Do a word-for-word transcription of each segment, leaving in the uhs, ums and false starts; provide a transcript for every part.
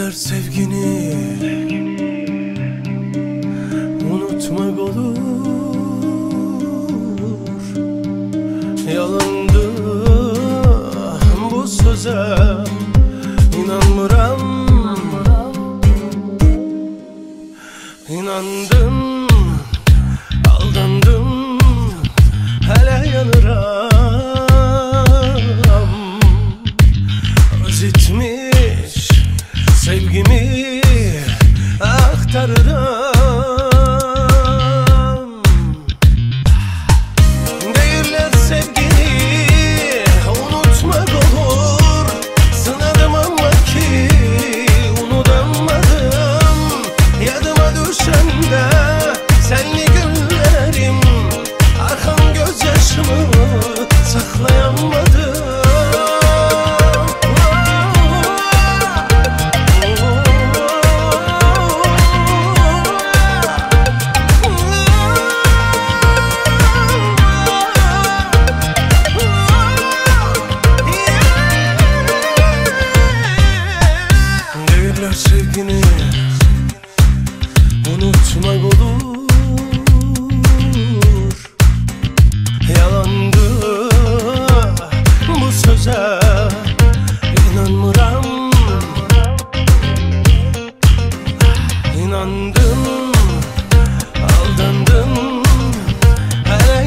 Derler sevgini unutmak olur. Yalandı bu söze, inanmıram. İnandım, aldandım, hele yanıram. Özitmiş sevgimi aktarırım. Değiller sevgini unutmak olur. Sınadım ama ki unutamadım. Yadıma düşen de senli günlerim, arkan gözyaşımı saklayamadım. Sevgini unutmak olur. Yalandı bu söze, inanmıram. İnandım, aldandım, hele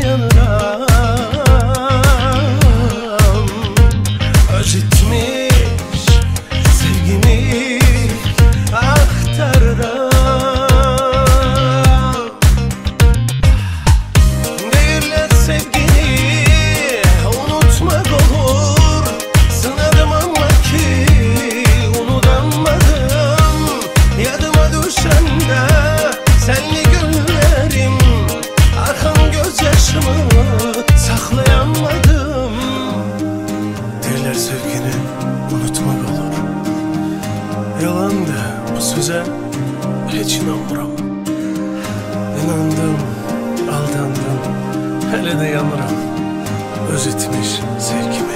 yanıram. Özitmiş sevgimi aktarırım. Değiller sevgini unutmak olur. Sınadım ama ki unutamadım. Yadıma düşen de senli günlerim, arkan gözyaşımı saklayamadım. Değiller sevgini unutmak olur. Yalandı bu söze, hiç inanmıram. İnandım, aldandım, hele de yanıram. Özitmiş sevgimi